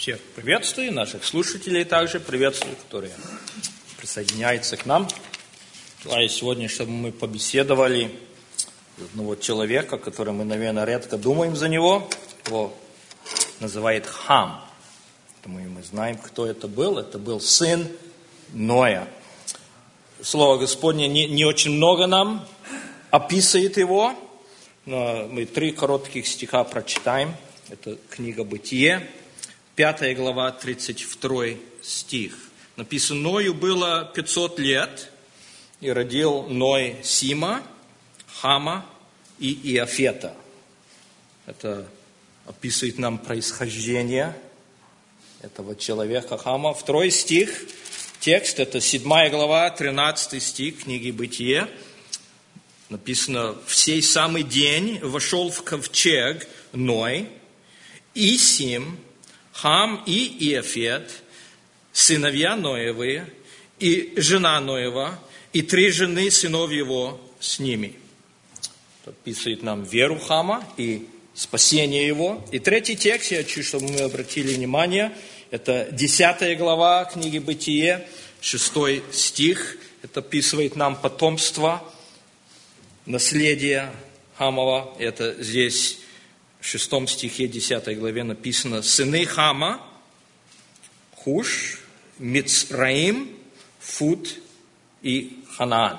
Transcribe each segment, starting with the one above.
Всех приветствую, наших слушателей также приветствую, которые присоединяются к нам. Желаю сегодня, чтобы мы побеседовали одного человека, который мы, наверное, редко думаем за него. Его называют Хам. Мы знаем, кто это был. Это был сын Ноя. Слово Господне не очень много нам описывает его, но мы 3 коротких стиха прочитаем. Это книга Бытие, 5 глава, 32 стих. Написано: Ною было 500 лет, и родил Ной Сима, Хама и Иафета. Это описывает нам происхождение этого человека Хама. 2 стих, текст, это 7 глава, 13 стих книги Бытие. Написано: в сей самый день вошел в ковчег Ной, и Сим, Хам и Иафет, сыновья Ноевы, и жена Ноева, и 3 жены сынов его с ними. Это описывает нам веру Хама и спасение его. И 3 текст, я хочу, чтобы мы обратили внимание, это 10 глава книги Бытие, 6 стих. Это описывает нам потомство, наследие Хамова. Это здесь в 6 стихе 10 главе написано: сыны Хама, Хуш, Мицраим, Фут и Ханаан.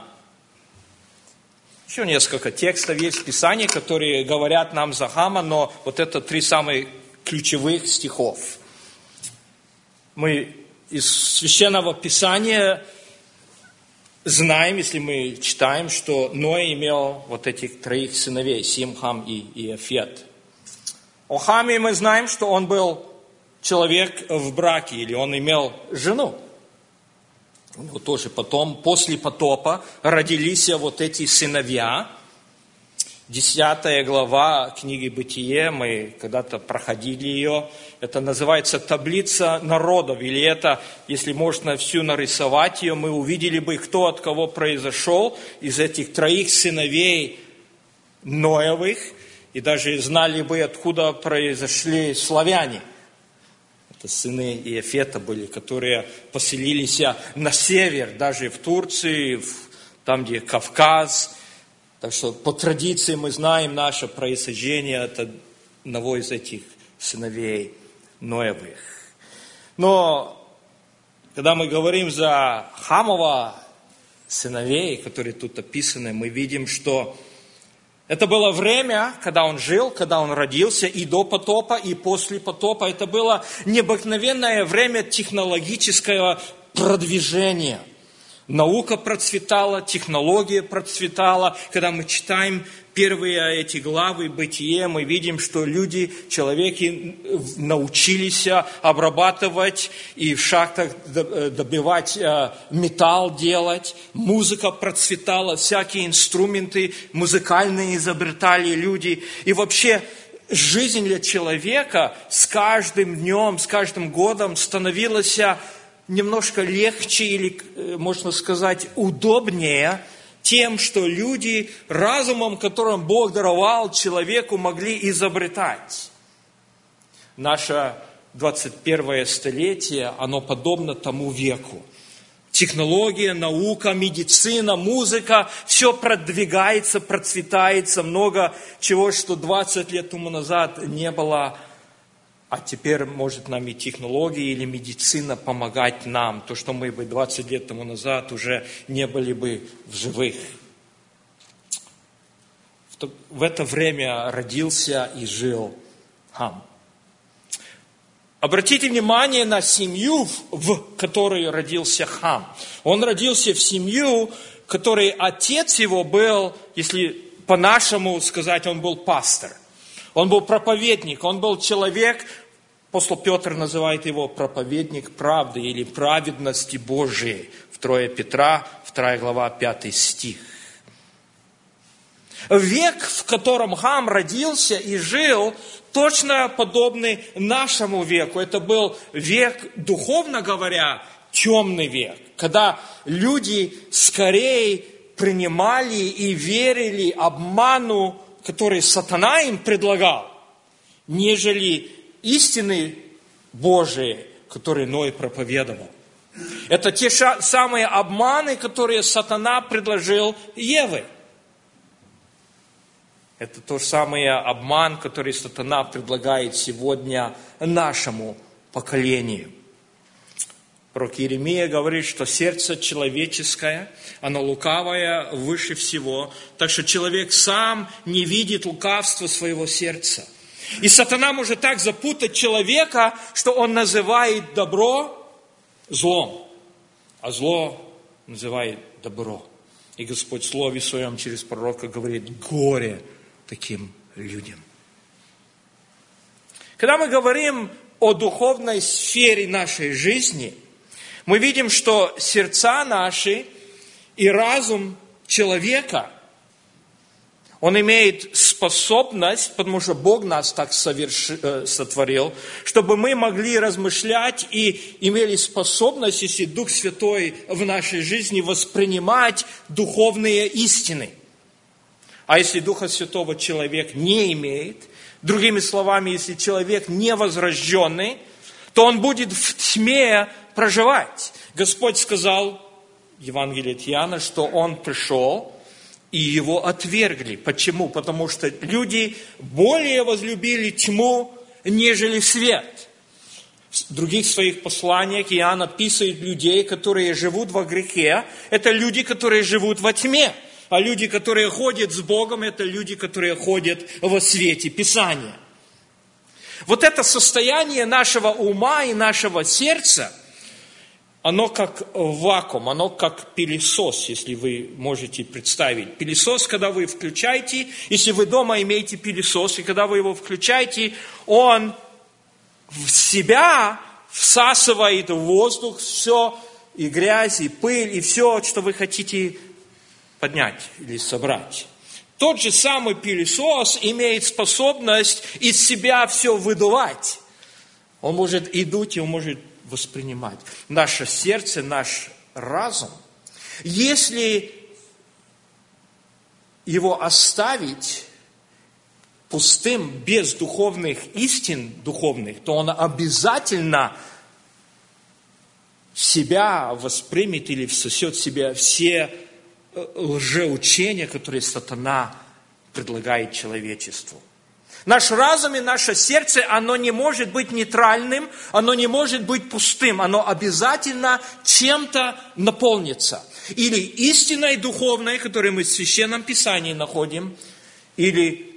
Еще несколько текстов есть в Писании, которые говорят нам за Хама, но вот это 3 самых ключевых стихов. Мы из Священного Писания знаем, если мы читаем, что Ной имел вот этих 3 сыновей, Сим, Хам и Иафет. О Хаме мы знаем, что он был человек в браке, или он имел жену. У него тоже потом, после потопа, родились вот эти сыновья. 10 глава книги Бытие, мы когда-то проходили ее. Это называется таблица народов. Или это, если можно всю нарисовать ее, мы увидели бы, кто от кого произошел из этих 3 сыновей Ноевых. И даже знали бы, откуда произошли славяне. Это сыны Иафета были, которые поселились на север, даже в Турции, там, где Кавказ. Так что по традиции мы знаем наше происхождение от одного из этих сыновей Ноевых. Но когда мы говорим за Хамова сыновей, которые тут описаны, мы видим, что это было время, когда он жил, когда он родился, и до потопа, и после потопа. Это было необыкновенное время технологического продвижения. Наука процветала, технология процветала. Когда мы читаем первые эти главы Бытие, мы видим, что люди, человеки научились обрабатывать и в шахтах добивать металл делать. Музыка процветала, всякие инструменты музыкальные изобретали люди. И вообще жизнь для человека с каждым днем, с каждым годом становилась немножко легче или, можно сказать, удобнее тем, что люди разумом, которым Бог даровал человеку, могли изобретать. Наше 21 столетие, оно подобно тому веку. Технология, наука, медицина, музыка, все продвигается, процветается, много чего, что 20 лет тому назад не было. А теперь может нам и технология или медицина помогать нам. То, что мы бы 20 лет тому назад уже не были бы в живых. В это время родился и жил Хам. Обратите внимание на семью, в которой родился Хам. Он родился в семью, в которой отец его был, если по-нашему сказать, он был пастор. Он был проповедник, он был человек. Апостол Петр называет его проповедник правды или праведности Божией. 2 Петра, 2 глава, 5 стих. Век, в котором Хам родился и жил, точно подобный нашему веку. Это был век, духовно говоря, темный век, когда люди скорее принимали и верили обману, который сатана им предлагал, нежели истинный Божии, которые Ной проповедовал. Это те самые обманы, которые сатана предложил Еве. Это тот самый обман, который сатана предлагает сегодня нашему поколению. Пророк Иеремия говорит, что сердце человеческое, оно лукавое выше всего, так что человек сам не видит лукавства своего сердца. И сатана может так запутать человека, что он называет добро злом, а зло называет добро. И Господь в Слове Своем через пророка говорит: горе таким людям. Когда мы говорим о духовной сфере нашей жизни, мы видим, что сердца наши и разум человека, он имеет способность, потому что Бог нас так сотворил, чтобы мы могли размышлять и имели способность, если Дух Святой в нашей жизни, воспринимать духовные истины. А если Духа Святого человек не имеет, другими словами, если человек не возрожденный, то он будет в тьме проживать. Господь сказал в Евангелии от Иоанна, что Он пришел, и Его отвергли. Почему? Потому что люди более возлюбили тьму, нежели свет. В других своих посланиях Иоанн описывает людей, которые живут во грехе. Это люди, которые живут во тьме. А люди, которые ходят с Богом, это люди, которые ходят во свете Писания. Вот это состояние нашего ума и нашего сердца, оно как вакуум, оно как пылесос, если вы можете представить. Пылесос, когда вы включаете, если вы дома имеете пылесос, и когда вы его включаете, он в себя всасывает в воздух все, и грязь, и пыль, и все, что вы хотите поднять или собрать. Тот же самый пылесос имеет способность из себя все выдувать. Он может и дуть, и он может воспринимать. Наше сердце, наш разум, если его оставить пустым, без духовных истин духовных, то он обязательно в себя воспримет или всосет в себя все лжеучения, которые сатана предлагает человечеству. Наш разум и наше сердце, оно не может быть нейтральным, оно не может быть пустым, оно обязательно чем-то наполнится. Или истиной духовной, которую мы в Священном Писании находим, или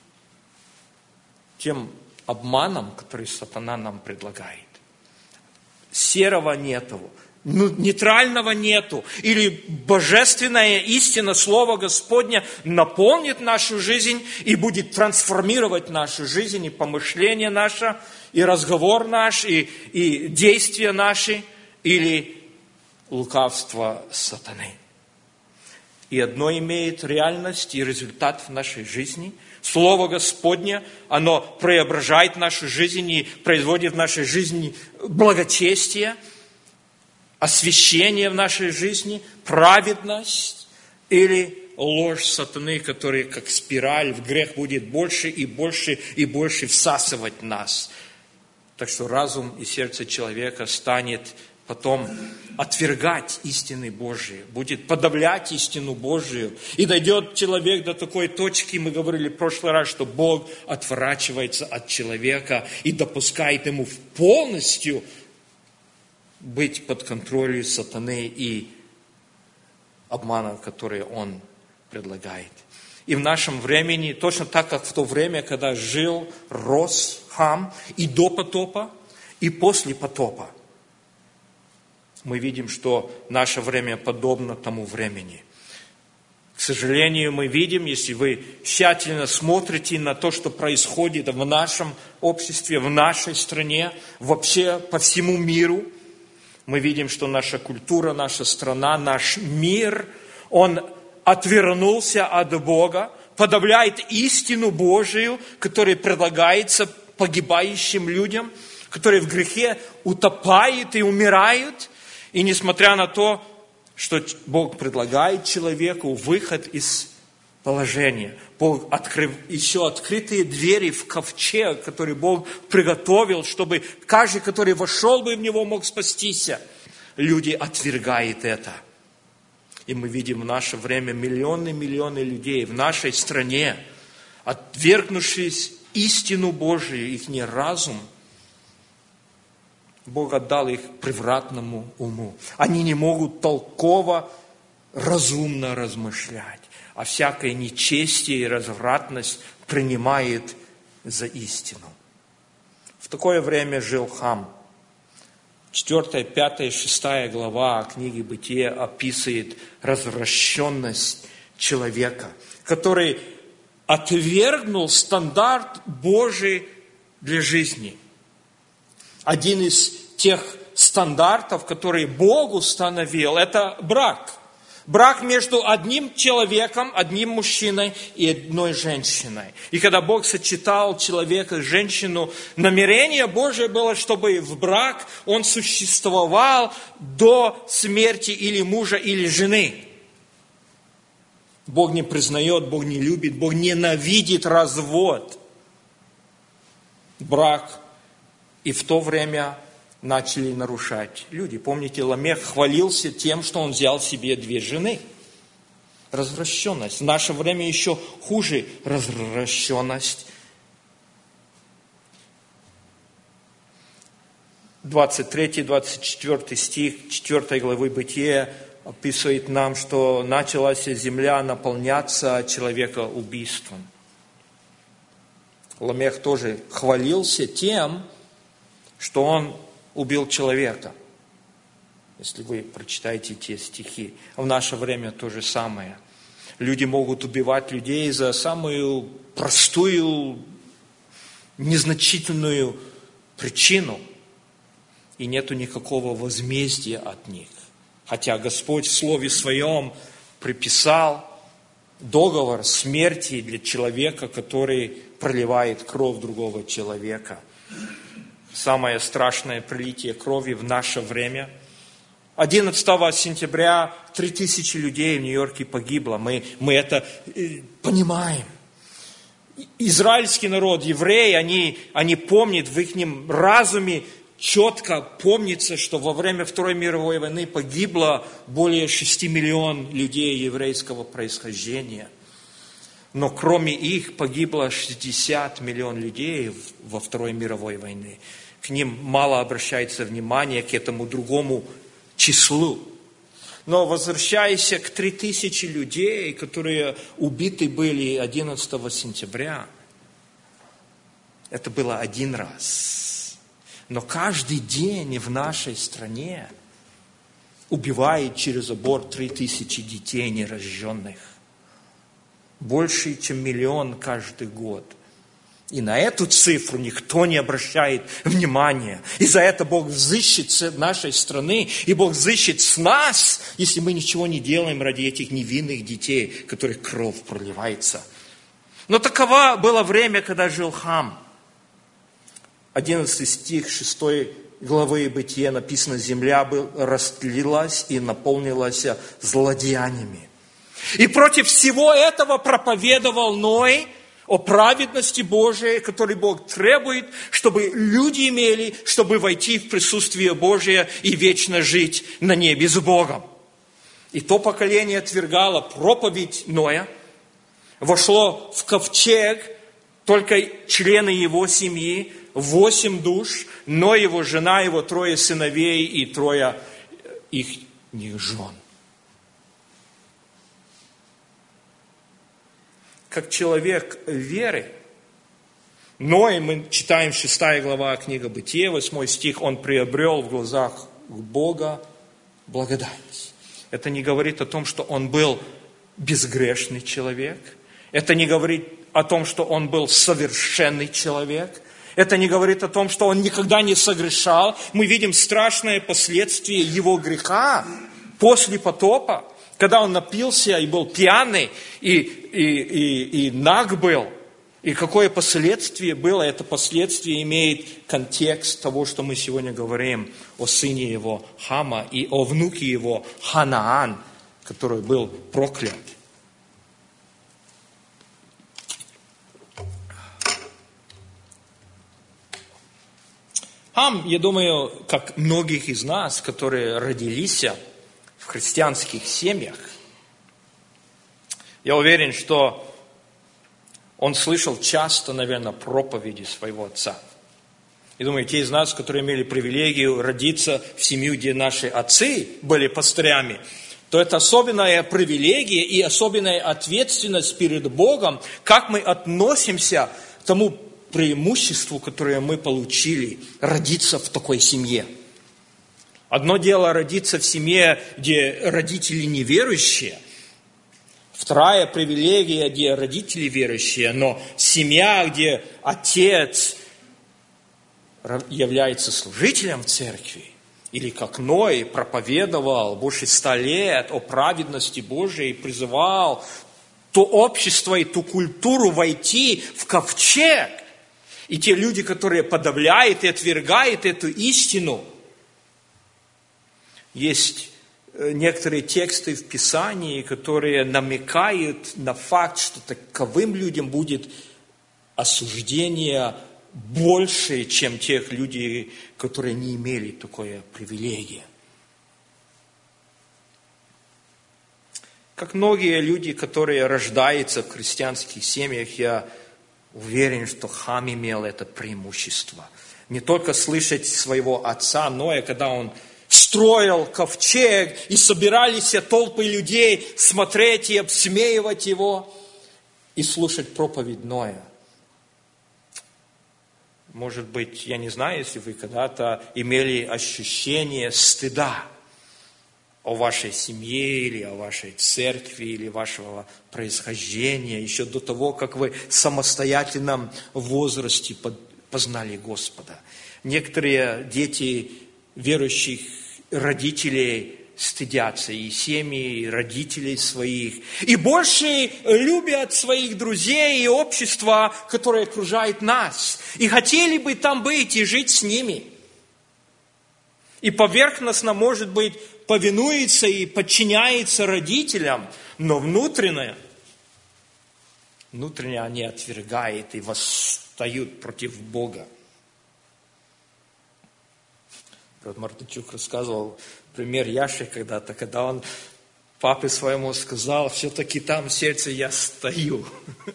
тем обманом, который сатана нам предлагает. Серого нету, нейтрального нету. Или божественная истина, Слово Господня наполнит нашу жизнь и будет трансформировать нашу жизнь, и помышление наше, и разговор наш, и действия наши, или лукавство сатаны. И одно имеет реальность и результат в нашей жизни. Слово Господне, оно преображает нашу жизнь и производит в нашей жизни благочестие, освящение в нашей жизни, праведность или ложь сатаны, которая как спираль в грех будет больше и больше и больше всасывать нас. Так что разум и сердце человека станет потом отвергать истины Божии, будет подавлять истину Божию. И дойдет человек до такой точки, мы говорили в прошлый раз, что Бог отворачивается от человека и допускает ему полностью быть под контролем сатаны и обмана, который он предлагает. И в нашем времени, точно так, как в то время, когда жил, рос Хам, и до потопа, и после потопа, мы видим, что наше время подобно тому времени. К сожалению, мы видим, если вы тщательно смотрите на то, что происходит в нашем обществе, в нашей стране, вообще по всему миру, мы видим, что наша культура, наша страна, наш мир, он отвернулся от Бога, подавляет истину Божию, которая предлагается погибающим людям, которые в грехе утопают и умирают. И несмотря на то, что Бог предлагает человеку выход из положения, Бог еще открытые двери в ковчег, который Бог приготовил, чтобы каждый, который вошел бы в него, мог спастись. Люди отвергают это. И мы видим в наше время миллионы людей в нашей стране, отвергнувшись истину Божию, их не разум, Бог отдал их превратному уму. Они не могут толково, разумно размышлять, а всякое нечестие и развратность принимает за истину. В такое время жил Хам. 4, 5, 6 глава книги Бытия описывает развращенность человека, который отвергнул стандарт Божий для жизни. Один из тех стандартов, которые Бог установил, это брак. Брак между одним человеком, одним мужчиной и одной женщиной. И когда Бог сочетал человека и женщину, намерение Божие было, чтобы в брак он существовал до смерти или мужа, или жены. Бог не признает, Бог не любит, Бог ненавидит развод. Брак. И в то время начали нарушать люди. Помните, Ламех хвалился тем, что он взял себе 2 жены. Развращенность. В наше время еще хуже развращенность. 23-24 стих 4 главы Бытия описывает нам, что началась земля наполняться человекоубийством. Ламех тоже хвалился тем, что он убил человека. Если вы прочитаете те стихи. А в наше время то же самое. Люди могут убивать людей за самую простую, незначительную причину. И нету никакого возмездия от них. Хотя Господь в Слове Своем приписал договор смерти для человека, который проливает кровь другого человека. Самое страшное пролитие крови в наше время. 11 сентября 3000 людей в Нью-Йорке погибло. Мы это понимаем. Израильский народ, евреи, они помнят в их разуме, четко помнится, что во время Второй мировой войны погибло более 6 миллионов людей еврейского происхождения. Но кроме их погибло 60 миллионов людей во Второй мировой войне. К ним мало обращается внимание, к этому другому числу. Но возвращаясь к 3000 людей, которые убиты были 11 сентября, это было один раз. Но каждый день в нашей стране убивает через забор 3000 детей нерожденных. Больше, чем 1 миллион каждый год. И на эту цифру никто не обращает внимания. И за это Бог взыщет с нашей страны, и Бог взыщет с нас, если мы ничего не делаем ради этих невинных детей, которых кровь проливается. Но таково было время, когда жил Хам. 11 стих 6 главы Бытия написано: земля растлилась и наполнилась злодеяниями. И против всего этого проповедовал Ной о праведности Божией, который Бог требует, чтобы люди имели, чтобы войти в присутствие Божие и вечно жить на небе с Богом. И то поколение отвергало проповедь Ноя, вошло в ковчег только члены его семьи, 8 душ, но его жена, его 3 сыновей и 3 их жен. Как человек веры, Ной, мы читаем 6 глава книга Бытия, 8 стих, он приобрел в глазах Бога благодать. Это не говорит о том, что он был безгрешный человек. Это не говорит о том, что он был совершенный человек. Это не говорит о том, что он никогда не согрешал. Мы видим страшное последствие его греха после потопа. Когда он напился и был пьяный, и наг был, и какое последствие было, это последствие имеет контекст того, что мы сегодня говорим о сыне его Хама и о внуке его Ханаан, который был проклят. Хам, я думаю, как многих из нас, которые родились в христианских семьях, я уверен, что он слышал часто, наверное, проповеди своего отца. Я думаю, те из нас, которые имели привилегию родиться в семью, где наши отцы были пастырями, то это особенная привилегия и особенная ответственность перед Богом, как мы относимся к тому преимуществу, которое мы получили, родиться в такой семье. Одно дело родиться в семье, где родители неверующие. Вторая привилегия, где родители верующие, но семья, где отец является служителем церкви, или как Ной проповедовал больше 100 лет о праведности Божией и призывал то общество и ту культуру войти в ковчег. И те люди, которые подавляют и отвергают эту истину. Есть некоторые тексты в Писании, которые намекают на факт, что таковым людям будет осуждение больше, чем тех людей, которые не имели такое привилегие. Как многие люди, которые рождаются в христианских семьях, я уверен, что Хам имел это преимущество. Не только слышать своего отца Ноя, когда он строил ковчег, и собирались толпы людей смотреть и обсмеивать его, и слушать проповедь Ноя. Может быть, я не знаю, если вы когда-то имели ощущение стыда о вашей семье, или о вашей церкви, или вашего происхождения, еще до того, как вы в самостоятельном возрасте познали Господа. Некоторые дети верующих родителей стыдятся и семьи, и родителей своих, и больше любят своих друзей и общество, которое окружает нас, и хотели бы там быть и жить с ними. И поверхностно, может быть, повинуется и подчиняется родителям, но внутренне они отвергают и восстают против Бога. Мартынчук рассказывал пример Яши когда-то, когда он папе своему сказал: все-таки там в сердце я стою.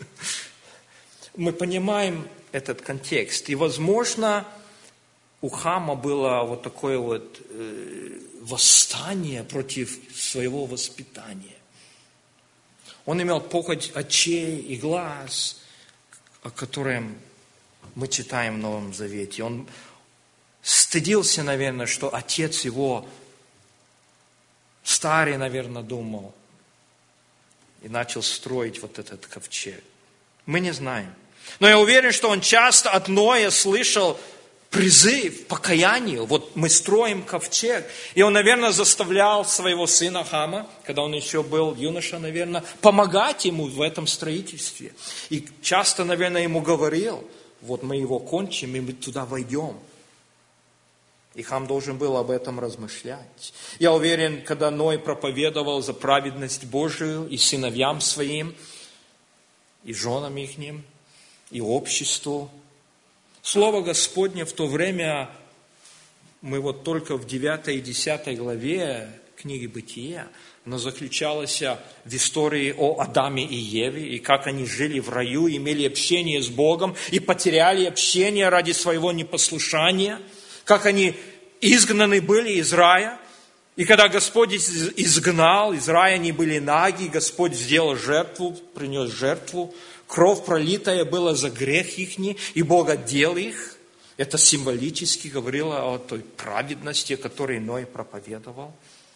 Мы понимаем этот контекст. И, возможно, у Хама было вот такое вот восстание против своего воспитания. Он имел похоть очей и глаз, о котором мы читаем в Новом Завете. Он стыдился, наверное, что отец его старый, наверное, думал, и начал строить вот этот ковчег. Мы не знаем. Но я уверен, что он часто от Ноя слышал призыв к покаянию. Вот мы строим ковчег. И он, наверное, заставлял своего сына Хама, когда он еще был юноша, наверное, помогать ему в этом строительстве. И часто, наверное, ему говорил: вот мы его кончим, и мы туда войдем. И Хам должен был об этом размышлять. Я уверен, когда Ной проповедовал за праведность Божию и сыновьям своим, и женам их, и обществу, Слово Господне в то время, мы вот только в 9 и 10 главе книги Бытия, оно заключалось в истории о Адаме и Еве, и как они жили в раю, имели общение с Богом, и потеряли общение ради своего непослушания, как они изгнаны были из рая, и когда Господь изгнал, из рая они были наги, Господь сделал жертву, принес жертву, кровь пролитая была за грех их, и Бог отдел их. Это символически говорило о той праведности, о которой Ной проповедовал.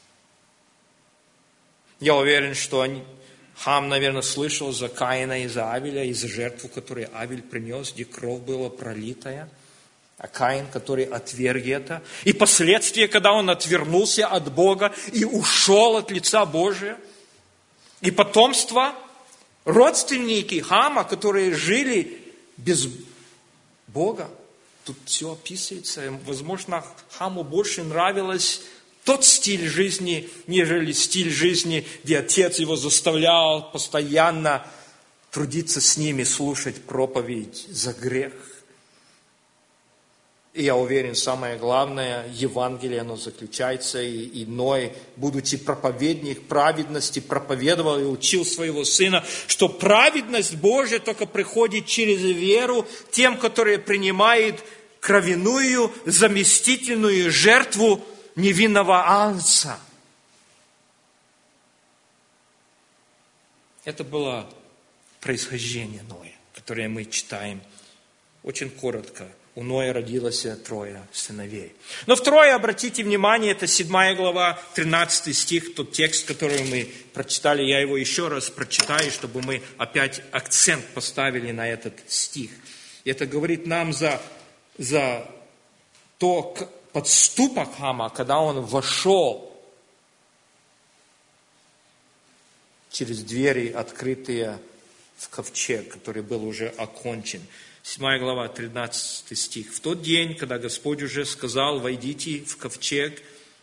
Я уверен, что Хам, наверное, слышал за Каина и за Авеля, и за жертву, которую Авель принес, где кровь была пролитая. А Каин, который отверг это. И последствия, когда он отвернулся от Бога и ушел от лица Божия. И потомство, родственники Хама, которые жили без Бога. Тут все описывается. Возможно, Хаму больше нравилось тот стиль жизни, нежели стиль жизни, где отец его заставлял постоянно трудиться с ними, слушать проповедь за грех. И я уверен, самое главное, Евангелие, оно заключается, и Ной, будучи проповедник праведности, проповедовал и учил своего сына, что праведность Божия только приходит через веру тем, которые принимают кровяную, заместительную жертву невинного агнца. Это было происхождение Ноя, которое мы читаем очень коротко. У Ноя родилось 3 сыновей. Но второе, обратите внимание, это 7 глава, 13 стих, тот текст, который мы прочитали. Я его еще раз прочитаю, чтобы мы опять акцент поставили на этот стих. И это говорит нам за то подступок Хама, когда он вошел через двери, открытые в ковчег, который был уже окончен. 7 глава, 13 стих. «В тот день, когда Господь уже сказал, войдите в ковчег,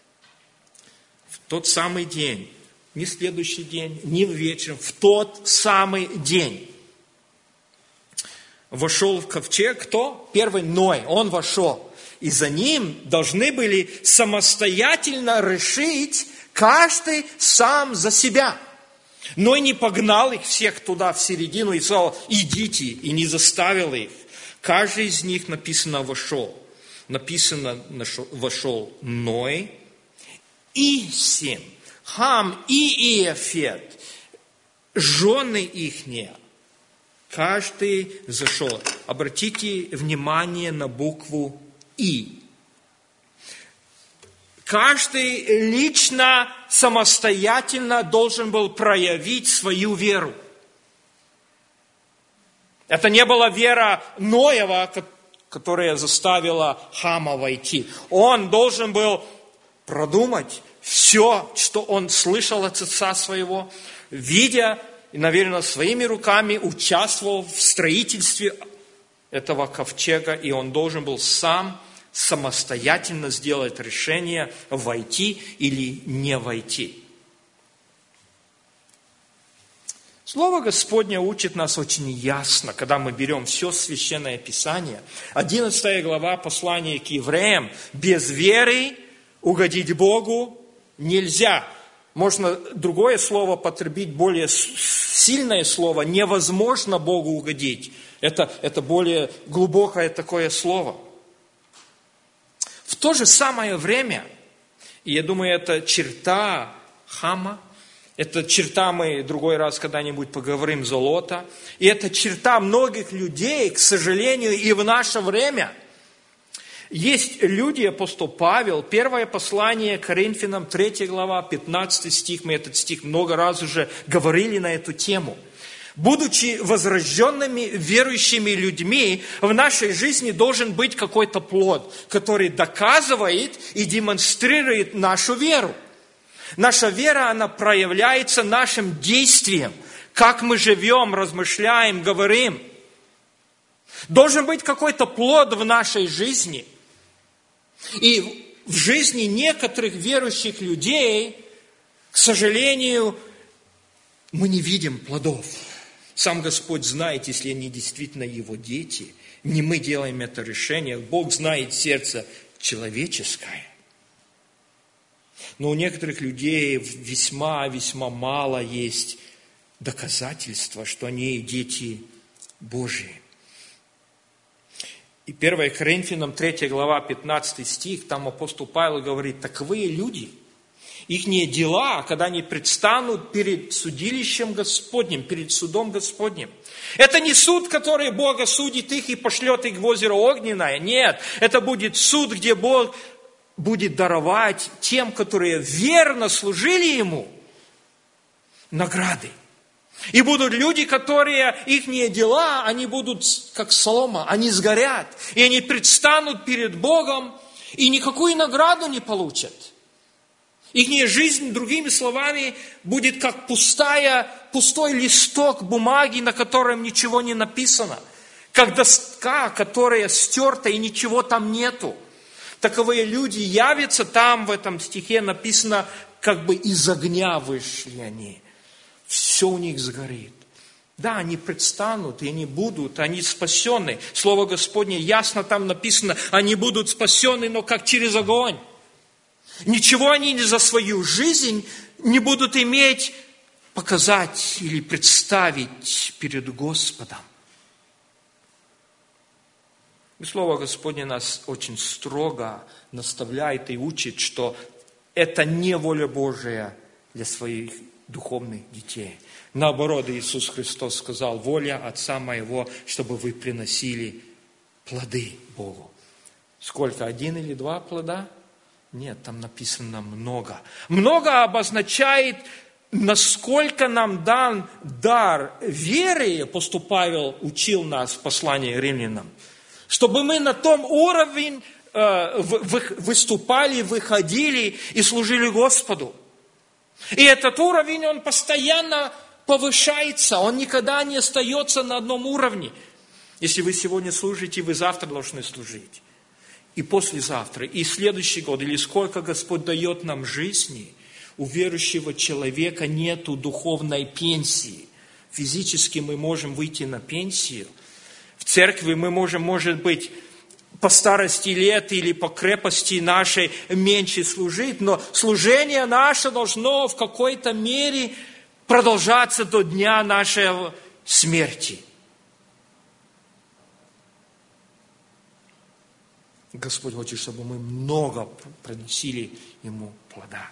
в тот самый день, не следующий день, не вечером, в тот самый день, вошел в ковчег кто? Первый Ной, он вошел. И за ним должны были самостоятельно решить каждый сам за себя. Ной не погнал их всех туда, в середину, и сказал, идите, и не заставил их. Каждый из них, написано, вошел. Написано, вошел Ной и Сем, Хам и Иафет, жены ихние. Каждый зашел. Обратите внимание на букву И. Каждый лично, самостоятельно должен был проявить свою веру. Это не была вера Ноева, которая заставила Хама войти. Он должен был продумать все, что он слышал от отца своего, видя, и, наверное, своими руками участвовал в строительстве этого ковчега, и он должен был сам самостоятельно сделать решение, войти или не войти. Слово Господне учит нас очень ясно, когда мы берем все Священное Писание. 11 глава послания к евреям. Без веры угодить Богу нельзя. Можно другое слово потребить, более сильное слово. Невозможно Богу угодить. Это более глубокое такое слово. В то же самое время, и я думаю, это черта Хама, это черта, мы другой раз когда-нибудь поговорим, золота, и это черта многих людей, к сожалению, и в наше время. Есть люди, апостол Павел, первое послание к Коринфянам, 3 глава, 15 стих, мы этот стих много раз уже говорили на эту тему. Будучи возрожденными верующими людьми, в нашей жизни должен быть какой-то плод, который доказывает и демонстрирует нашу веру. Наша вера, она проявляется нашим действием, как мы живем, размышляем, говорим. Должен быть какой-то плод в нашей жизни. И в жизни некоторых верующих людей, к сожалению, мы не видим плодов. Сам Господь знает, если они действительно Его дети. Не мы делаем это решение. Бог знает сердце человеческое. Но у некоторых людей весьма мало есть доказательства, что они дети Божьи. И 1 Коринфянам 3 глава 15 стих, там апостол Павел говорит, таковые люди, ихние дела, когда они предстанут перед судилищем Господним, перед судом Господним. Это не суд, который Бог осудит их и пошлет их в озеро Огненное. Нет, это будет суд, где Бог будет даровать тем, которые верно служили Ему, награды. И будут люди, которые, ихние дела, они будут как солома, они сгорят. И они предстанут перед Богом и никакую награду не получат. Ихняя жизнь, другими словами, будет как пустой листок бумаги, на котором ничего не написано. Как доска, которая стерта и ничего там нету. Таковые люди явятся, там в этом стихе написано, как бы из огня вышли они. Все у них сгорит. Да, они предстанут, и они будут, они спасены. Слово Господне ясно там написано, они будут спасены, но как через огонь. Ничего они за свою жизнь не будут иметь показать или представить перед Господом. И Слово Господне нас очень строго наставляет и учит, что это не воля Божия для своих духовных детей. Наоборот, Иисус Христос сказал: воля Отца моего, чтобы вы приносили плоды Богу. Сколько? 1 или 2 плода? Нет, там написано много. Много обозначает, насколько нам дан дар веры, апостол Павел учил нас в послании к Римлянам, чтобы мы на том уровне выступали, выходили и служили Господу. И этот уровень, он постоянно повышается, он никогда не остается на одном уровне. Если вы сегодня служите, вы завтра должны служить. И послезавтра, и следующий год, или сколько Господь дает нам жизни, у верующего человека нету духовной пенсии. Физически мы можем выйти на пенсию. В церкви мы можем, может быть, по старости лет или по крепости нашей меньше служить, но служение наше должно в какой-то мере продолжаться до дня нашей смерти. Господь хочет, чтобы мы много приносили Ему плода.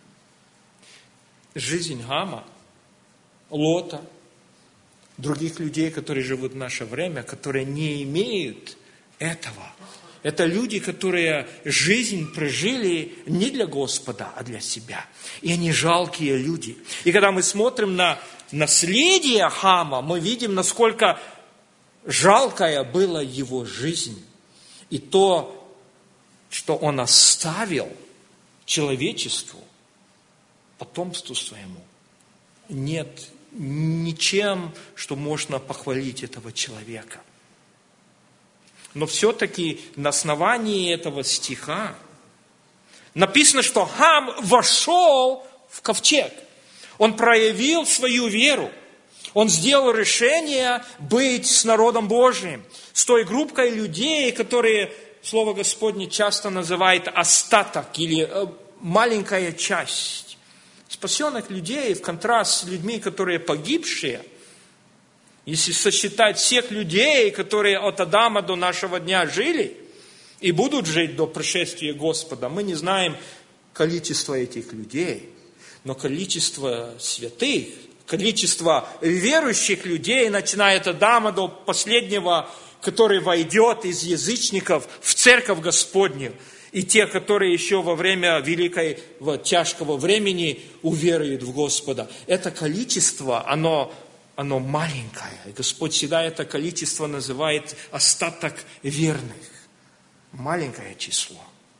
Жизнь Хама, Лота, других людей, которые живут в наше время, которые не имеют этого. Это люди, которые жизнь прожили не для Господа, а для себя. И они жалкие люди. И когда мы смотрим на наследие Хама, мы видим, насколько жалкая была его жизнь. И то, что он оставил человечеству, потомству своему, нет ничем, что можно похвалить этого человека. Но все-таки на основании этого стиха написано, что Хам вошел в ковчег. Он проявил свою веру. Он сделал решение быть с народом Божиим, с той группой людей, которые Слово Господне часто называет остаток или маленькая часть. Спасенных людей в контраст с людьми, которые погибшие. Если сосчитать всех людей, которые от Адама до нашего дня жили и будут жить до пришествия Господа, мы не знаем количество этих людей, но количество святых, количество верующих людей, начиная от Адама до последнего, который войдет из язычников в церковь Господню, и те, которые еще во время великого тяжкого времени уверуют в Господа. Это количество, оно маленькое. И Господь всегда это количество называет остаток верных. Маленькое число.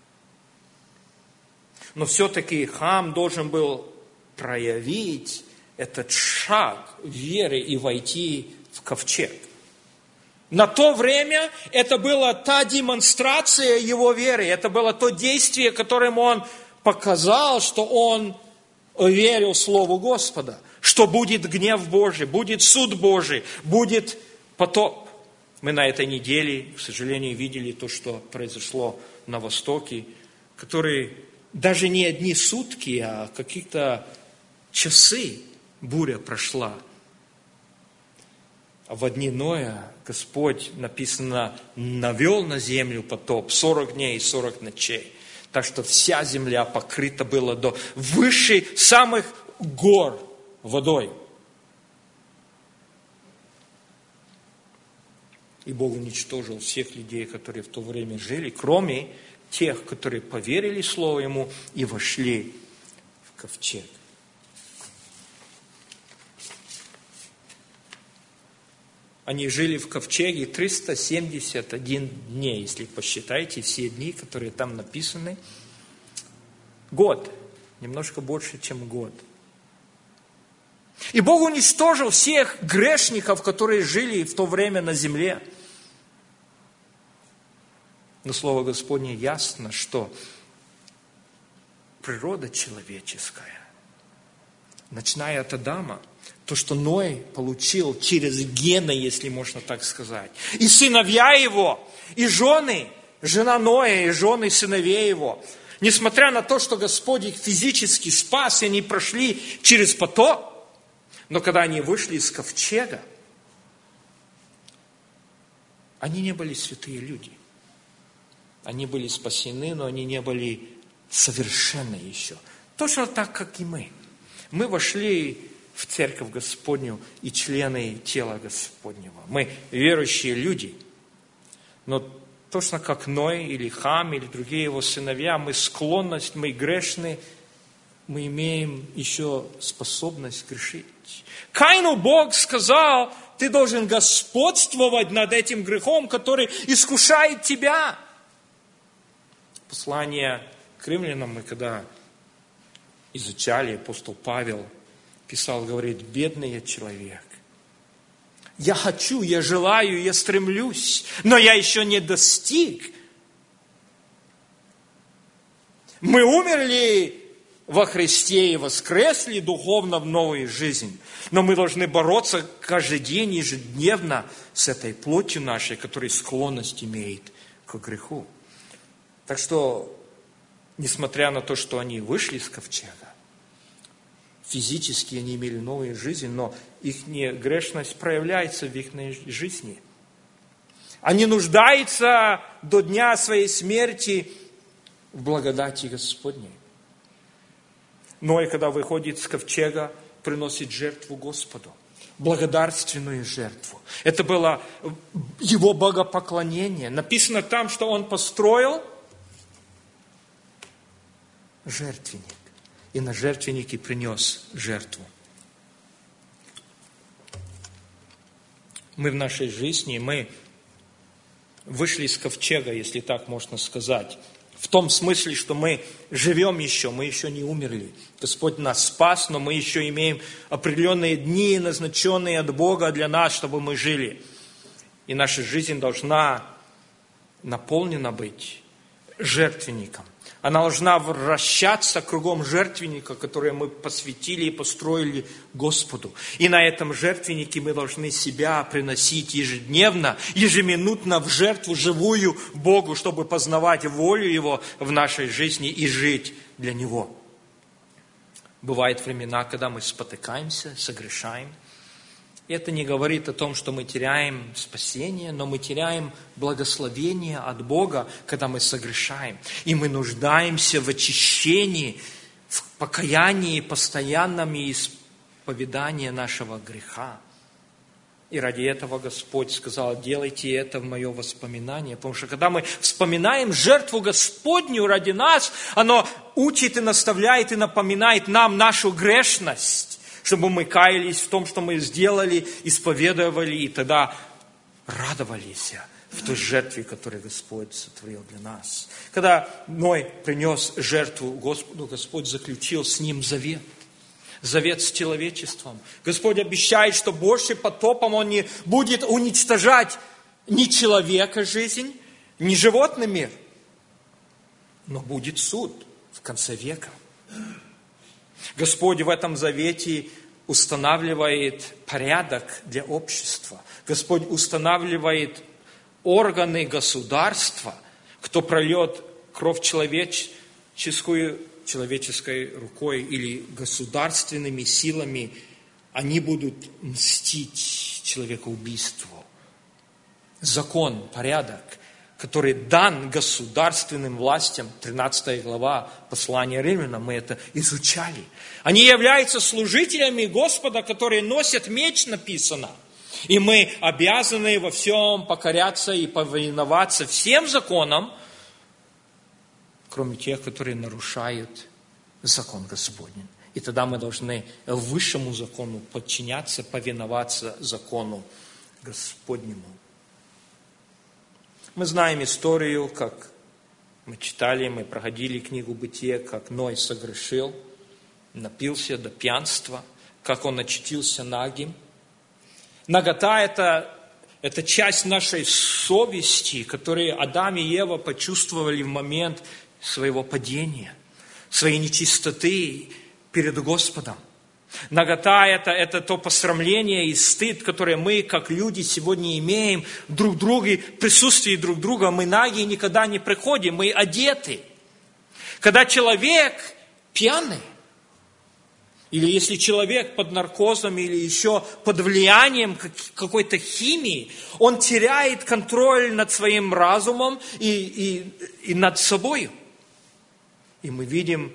Но все-таки Хам должен был проявить этот шаг веры и войти в ковчег. На то время это была та демонстрация его веры, это было то действие, которым он показал, что он верил Слову Господа, что будет гнев Божий, будет суд Божий, будет потоп. Мы на этой неделе, к сожалению, видели то, что произошло на Востоке, которые даже не одни сутки, а какие-то часы буря прошла. А в дни Ноя Господь, написано, навел на землю потоп 40 дней и 40 ночей. Так что вся земля покрыта была до выше самых гор водой. И Бог уничтожил всех людей, которые в то время жили, кроме тех, которые поверили Слову Ему и вошли в ковчег. Они жили в ковчеге 371 дней, если посчитаете все дни, которые там написаны. Год, немножко больше, чем год. И Бог уничтожил всех грешников, которые жили в то время на земле. Но Слово Господне ясно, что природа человеческая начиная от Адама, то, что Ной получил через гены, если можно так сказать, и сыновья его, и жены, жена Ноя, и жены сыновей его, несмотря на то, что Господь их физически спас, и они прошли через потоп, но когда они вышли из ковчега, они не были святые люди. Они были спасены, но они не были совершенны еще. Точно так, как и мы. Мы вошли в церковь Господню и члены тела Господнего. Мы верующие люди. Но точно как Ной или Хам или другие его сыновья, мы склонность, мы грешны, мы имеем еще способность грешить. Каину Бог сказал: ты должен господствовать над этим грехом, который искушает тебя. Послание к римлянам мы когда изучали, апостол Павел писал, говорит: бедный я человек. Я хочу, я желаю, я стремлюсь, но я еще не достиг. Мы умерли во Христе и воскресли духовно в новую жизнь. Но мы должны бороться каждый день, ежедневно с этой плотью нашей, которая склонность имеет к греху. Так что, несмотря на то, что они вышли из ковчега, физически они имели новую жизнь, но их грешность проявляется в их жизни. Они нуждаются до дня своей смерти в благодати Господней. Ной, когда выходит из ковчега, приносит жертву Господу, благодарственную жертву. Это было его богопоклонение. Написано там, что он построил жертвенник. И на жертвеннике принес жертву. Мы в нашей жизни, мы вышли из ковчега, если так можно сказать. В том смысле, что мы живем еще, мы еще не умерли. Господь нас спас, но мы еще имеем определенные дни, назначенные от Бога для нас, чтобы мы жили. И наша жизнь должна наполнена быть жертвенником. Она должна вращаться кругом жертвенника, который мы посвятили и построили Господу. И на этом жертвеннике мы должны себя приносить ежедневно, ежеминутно в жертву живую Богу, чтобы познавать волю Его в нашей жизни и жить для Него. Бывают времена, когда мы спотыкаемся, согрешаем. И это не говорит о том, что мы теряем спасение, но мы теряем благословение от Бога, когда мы согрешаем. И мы нуждаемся в очищении, в покаянии, постоянном исповедании нашего греха. И ради этого Господь сказал: делайте это в мое воспоминание. Потому что когда мы вспоминаем жертву Господню ради нас, оно учит и наставляет и напоминает нам нашу грешность, чтобы мы каялись в том, что мы сделали, исповедовали, и тогда радовались в той жертве, которую Господь сотворил для нас. Когда Ной принес жертву Господу, Господь заключил с ним завет. Завет с человечеством. Господь обещает, что больше потопом Он не будет уничтожать ни человека жизнь, ни животный мир, но будет суд в конце века. Господь в этом завете устанавливает порядок для общества. Господь устанавливает органы государства. Кто прольет кровь человеческой рукой или государственными силами, они будут мстить человекоубийству. Закон, порядок, который дан государственным властям, 13 глава послания Римлянам, мы это изучали. Они являются служителями Господа, которые носят меч, написано. И мы обязаны во всем покоряться и повиноваться всем законам, кроме тех, которые нарушают закон Господень. И тогда мы должны высшему закону подчиняться, повиноваться закону Господнему. Мы знаем историю, как мы читали, мы проходили книгу Бытия, как Ной согрешил, напился до пьянства, как он очутился нагим. Нагота – это часть нашей совести, которую Адам и Ева почувствовали в момент своего падения, своей нечистоты перед Господом. Нагота – это то посрамление и стыд, которое мы, как люди, сегодня имеем друг друга, в присутствии друг друга. Мы наги никогда не приходим, мы одеты. Когда человек пьяный, или если человек под наркозом, или еще под влиянием какой-то химии, он теряет контроль над своим разумом и над собой. И мы видим,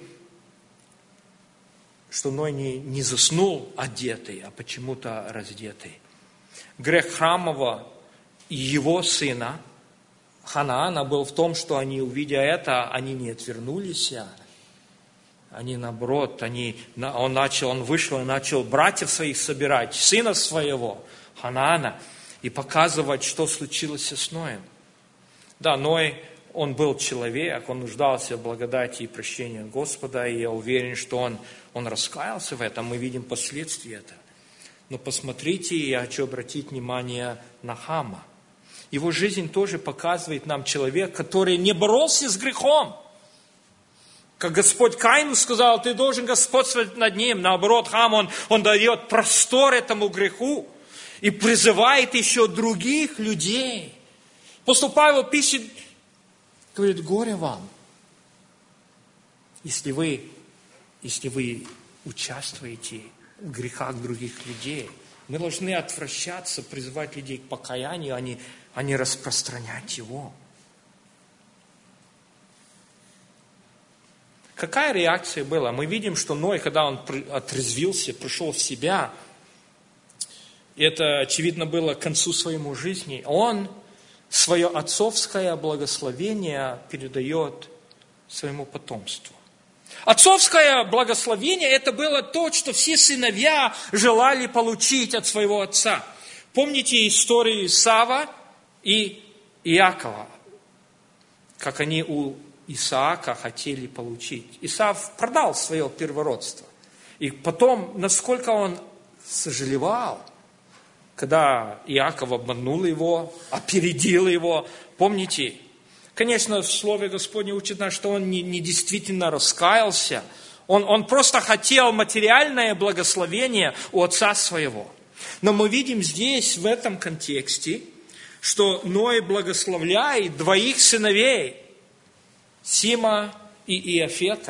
что Ной не заснул одетый, а почему-то раздетый. Грех Хамова и его сына Ханаана был в том, что они, увидя это, они не отвернулись, они наоборот, он вышел и начал братьев своих собирать, сына своего, Ханаана, и показывать, что случилось с Ноем. Да, Ной, он был человек, он нуждался в благодати и прощении Господа, и я уверен, что он раскаялся в этом, мы видим последствия этого. Но посмотрите, я хочу обратить внимание на Хама. Его жизнь тоже показывает нам человек, который не боролся с грехом. Как Господь Каину сказал, ты должен господствовать над ним. Наоборот, Хам, он дает простор этому греху и призывает еще других людей. Апостол Павел пишет, говорит, горе вам, если вы участвуете в грехах других людей. Мы должны отвращаться, призывать людей к покаянию, а не распространять его. Какая реакция была? Мы видим, что Ной, когда он отрезвился, пришел в себя, это, очевидно, было к концу своему жизни, он свое отцовское благословение передает своему потомству. Отцовское благословение – это было то, что все сыновья желали получить от своего отца. Помните историю Исава и Иакова, как они у Исаака хотели получить. Исав продал свое первородство. И потом, насколько он сожалевал, когда Иаков обманул его, опередил его. Помните? Конечно, в Слове Господне учит нас, что он не действительно раскаялся. Он просто хотел материальное благословение у отца своего. Но мы видим здесь, в этом контексте, что Ной благословляет двоих сыновей, Сима и Иафета.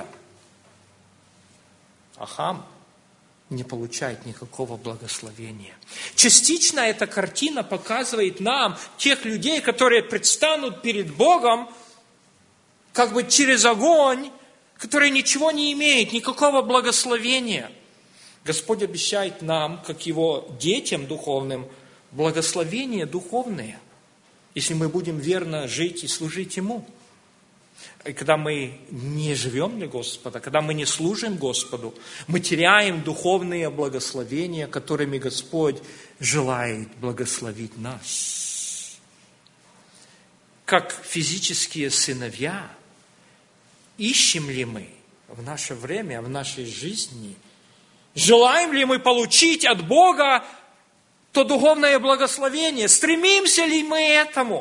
А Хам не получает никакого благословения. Частично эта картина показывает нам тех людей, которые предстанут перед Богом, как бы через огонь, которые ничего не имеют, никакого благословения. Господь обещает нам, как Его детям духовным, благословение духовное, если мы будем верно жить и служить Ему. И когда мы не живем для Господа, когда мы не служим Господу, мы теряем духовные благословения, которыми Господь желает благословить нас. Как физические сыновья, ищем ли мы в наше время, в нашей жизни, желаем ли мы получить от Бога то духовное благословение, стремимся ли мы этому?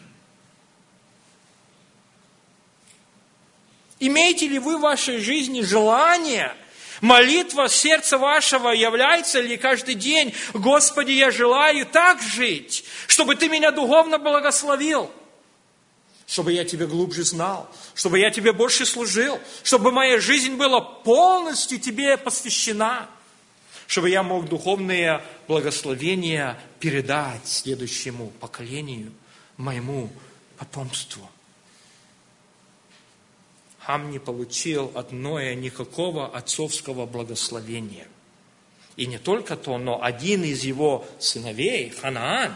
Имеете ли вы в вашей жизни желание? Молитва сердца вашего является ли каждый день? Господи, я желаю так жить, чтобы Ты меня духовно благословил, чтобы я Тебя глубже знал, чтобы я Тебе больше служил, чтобы моя жизнь была полностью Тебе посвящена, чтобы я мог духовные благословения передать следующему поколению, моему потомству. Хам не получил от Ноя никакого отцовского благословения. И не только то, но один из его сыновей, Ханаан,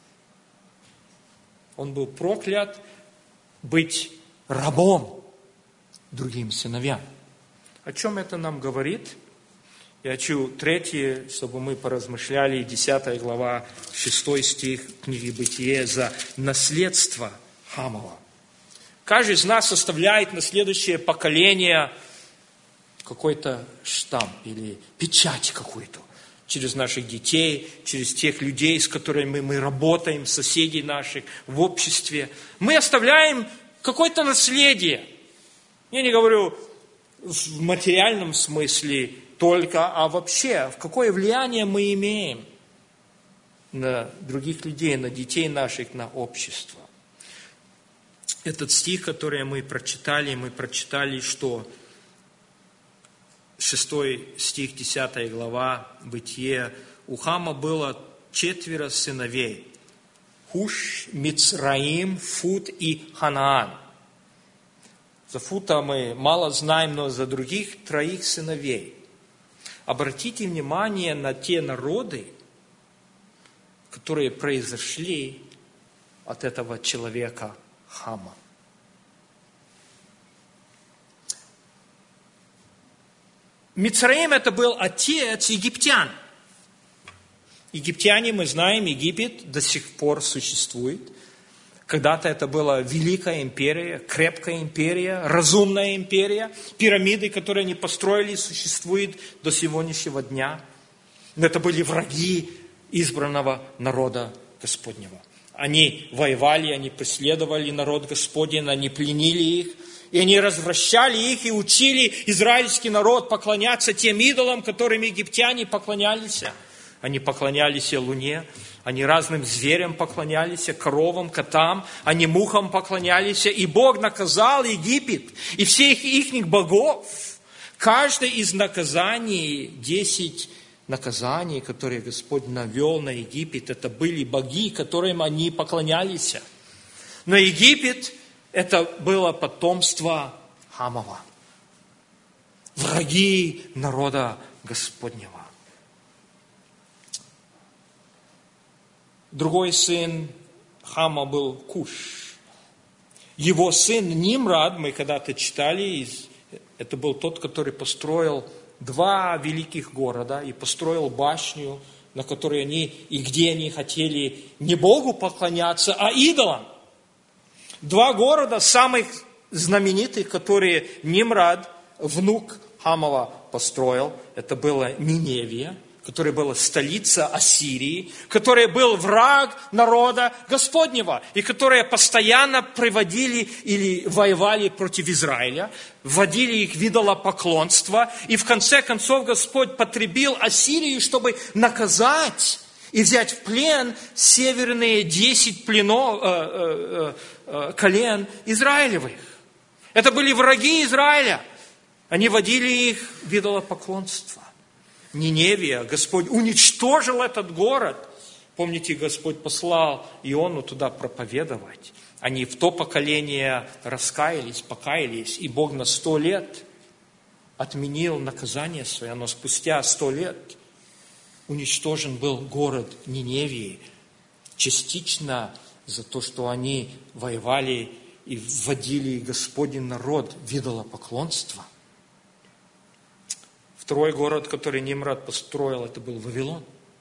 он был проклят быть рабом другим сыновьям. О чем это нам говорит? Я хочу 3, чтобы мы поразмышляли, 10 глава, 6 стих книги Бытие, за наследство Хамова. Каждый из нас оставляет на следующее поколение какой-то штамп или печать какую-то. Через наших детей, через тех людей, с которыми мы работаем, соседей наших, в обществе. Мы оставляем какое-то наследие. Я не говорю в материальном смысле только, а вообще, какое влияние мы имеем на других людей, на детей наших, на общество. Этот стих, который мы прочитали, что 6 стих, 10 глава, Бытие. У Хама было 4 сыновей. Хуш, Мицраим, Фут и Ханаан. За Фута мы мало знаем, но за других 3 сыновей. Обратите внимание на те народы, которые произошли от этого человека Хама. Мицраим – это был отец египтян. Египтяне, мы знаем, Египет до сих пор существует. Когда-то это была великая империя, крепкая империя, разумная империя. Пирамиды, которые они построили, существуют до сегодняшнего дня. Но это были враги избранного народа Господнего. Они воевали, они преследовали народ Господень, они пленили их. И они развращали их и учили израильский народ поклоняться тем идолам, которым египтяне поклонялись. Они поклонялись луне, они разным зверям поклонялись, коровам, котам, они мухам поклонялись. И Бог наказал Египет и всех их богов. Каждое из наказаний, 10 наказаний, которые Господь навел на Египет, это были боги, которым они поклонялись. Но Египет – это было потомство Хамова, враги народа Господнего. Другой сын Хама был Куш. Его сын Нимрод, мы когда-то читали, это был тот, который построил 2 великих города и построил башню, на которой они и где они хотели не Богу поклоняться, а идолам. 2 города, самых знаменитых, которые Нимрод, внук Хамова, построил. Это была Ниневия, которая была столица Ассирии, которая был враг народа Господнего, и которые постоянно приводили или воевали против Израиля, вводили их в идолопоклонство, и в конце концов Господь потребил Ассирию, чтобы наказать и взять в плен северные 10 колен Израилевых. Это были враги Израиля. Они водили их в идолопоклонство. Ниневия, Господь уничтожил этот город. Помните, Господь послал Иону туда проповедовать. Они в то поколение раскаялись, покаялись, и Бог на 100 лет отменил наказание свое, но спустя 100 лет уничтожен был город Ниневии, частично за то, что они воевали и вводили Господень народ в идолопоклонство. Второй город, который Нимрод построил, это был Вавилон.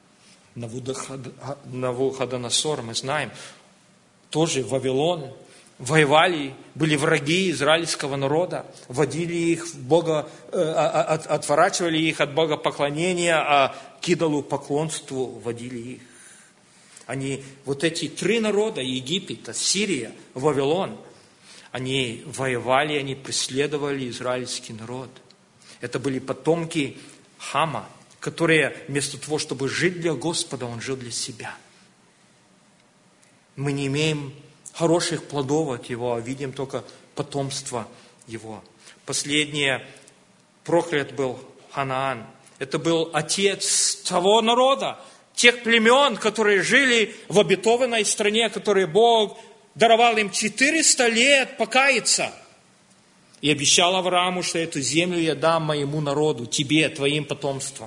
Навуходоносор, мы знаем, тоже Вавилон. Воевали, были враги израильского народа, водили их в Бога, отворачивали их от богопоклонения, а к идолопоклонству водили их. Они, вот эти 3 народа, Египет, Ассирия, Вавилон, они воевали, они преследовали израильский народ. Это были потомки Хама, которые вместо того, чтобы жить для Господа, он жил для себя. Мы не имеем хороших плодов от его, а видим только потомство его. Последнее, проклят был Ханаан. Это был отец того народа, тех племен, которые жили в обетованной стране, которые Бог даровал им 400 лет покаяться. И обещал Аврааму, что эту землю я дам моему народу, тебе, твоему потомству.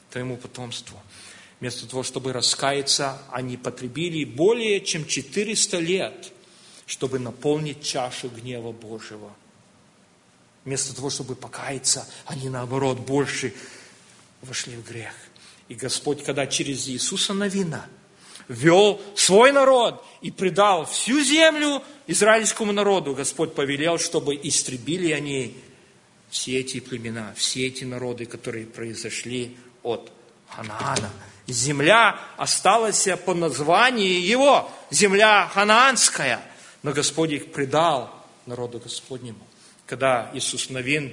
Вместо того, чтобы раскаяться, они потребили более чем 400 лет, чтобы наполнить чашу гнева Божьего. Вместо того, чтобы покаяться, они наоборот больше вошли в грех. И Господь, когда через Иисуса Навина вел свой народ и предал всю землю израильскому народу, Господь повелел, чтобы истребили они все эти племена, все эти народы, которые произошли от Ханаана. Земля осталась по названию его, земля ханаанская, но Господь их предал народу Господнему. Когда Иисус Навин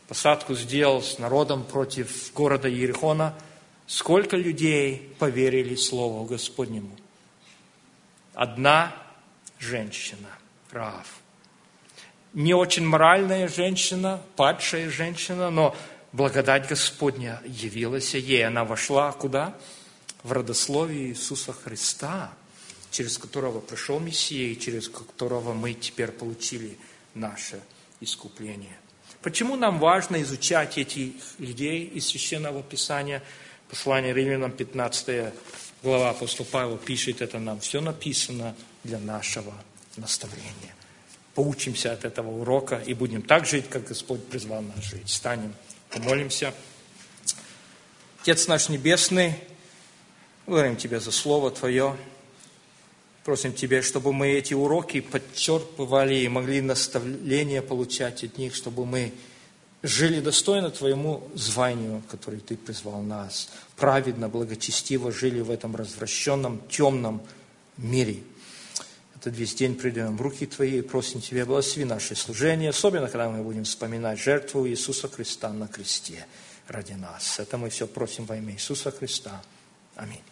посадку сделал с народом против города Иерихона, сколько людей поверили Слову Господнему? Одна женщина, Раав. Не очень моральная женщина, падшая женщина, но благодать Господня явилась ей. Она вошла куда? В родословие Иисуса Христа, через которого пришел Мессия и через которого мы теперь получили наше искупление. Почему нам важно изучать этих людей из Священного Писания? Послание Римлянам, 15 глава, апостол Павел пишет это нам. Все написано для нашего наставления. Поучимся от этого урока и будем так жить, как Господь призвал нас жить. Встанем, помолимся. Отец наш Небесный, благодарим Тебя за Слово Твое. Просим Тебя, чтобы мы эти уроки подчерпывали и могли наставления получать от них, чтобы мы жили достойно Твоему званию, которое Ты призвал нас. Праведно, благочестиво жили в этом развращенном, темном мире. Этот весь день предаем в руки Твои и просим Тебя, благослови наше служение, особенно, когда мы будем вспоминать жертву Иисуса Христа на кресте ради нас. Это мы все просим во имя Иисуса Христа. Аминь.